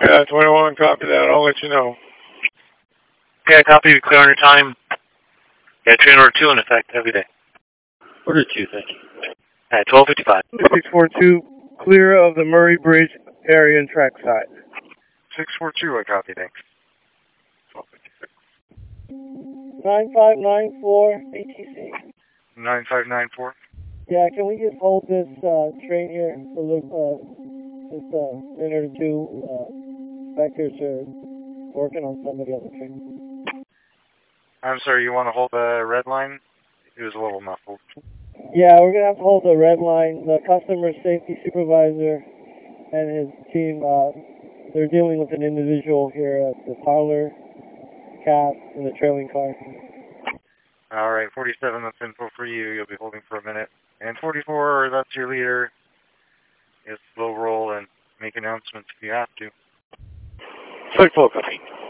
Yeah, 21, copy that. I'll let you know. Okay, copy. Be clear on your time. Yeah, train order 2 in effect every day. Order 2, thank you. At 12:55. 642, clear of the Murray Bridge area and track side. 642, I copy, thanks. 9594 ATC. 9594. Yeah, can we just hold this train here for this minute or two? Vectors are working on some of the other trains. I'm sorry, you want to hold the red line? It was a little muffled. Yeah, we're going to have to hold the red line. The customer safety supervisor and his team, they're dealing with an individual here at the parlor, cab, and the trailing car. All right, 47, that's info for you. You'll be holding for a minute. And 44, that's your leader. It's slow roll and make announcements if you have to. 34, copy.